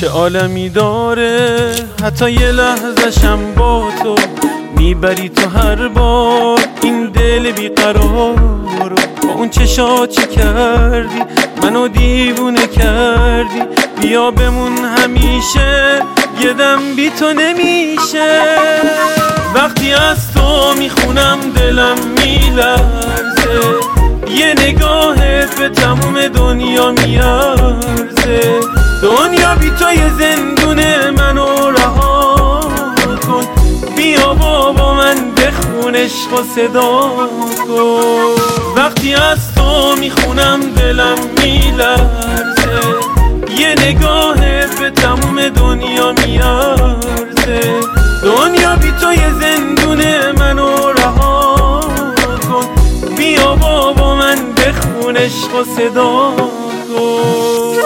چه عالمی داره حتی یه لحظه‌شم با تو میبری تو هر بار این دل بیقرار رو. با اون چشا چی کردی منو دیوونه کردی، بیا بمون همیشه یه دم بی تو نمیشه. وقتی از تو میخونم دلم میلرزه، یه نگاهت به تموم دنیا میارزه. دنیا بی تو یه زندونه، منو رها کن، بیا با من بخون عشق و صدا کن. وقتی از تو میخونم دلم میلرزه، یه نگاهت به تموم دنیا میارزه. دنیا بی تو یه زندونه، منو رها کن، بیا با من بخون عشق و صدا کن.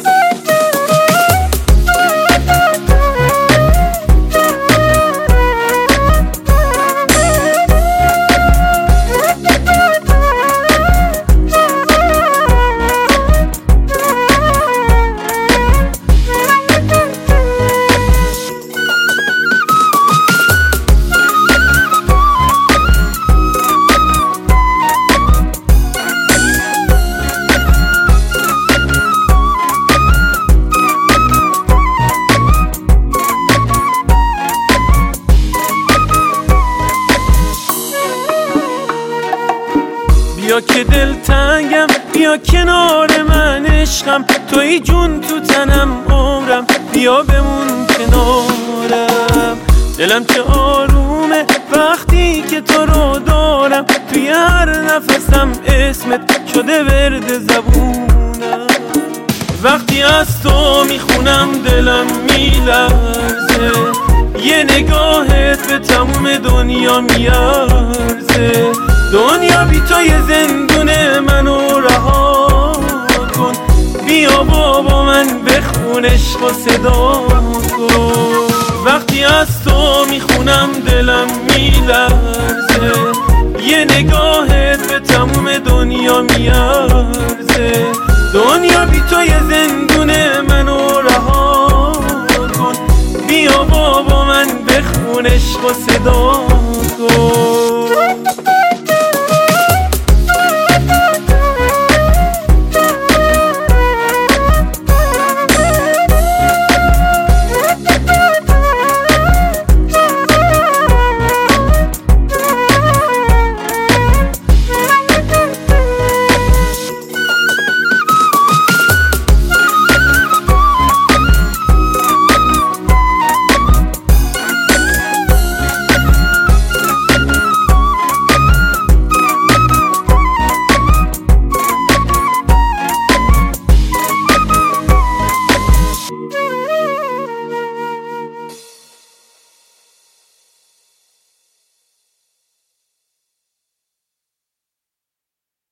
بیا که دلتنگم، بیا کنار من عشقم، توی جون تو تنم عمرم، بیا بمون کنارم. دلم چه آرومه وقتی که تو رو دارم، توی هر نفسم اسمت شده ورد زبونم. وقتی از تو میخونم دلم میلرزه، یه نگاهت به تموم دنیا میارزه. دنیا بی تو یه زندونه، منو رها کن، بیا با من بخون عشق و صدا کن. وقتی از تو میخونم دلم میلرزه، یه نگاهت به تموم دنیا میارزه. دنیا بی تو یه زندونه، منو رها کن، بیا با من بخون عشق و صدا کن.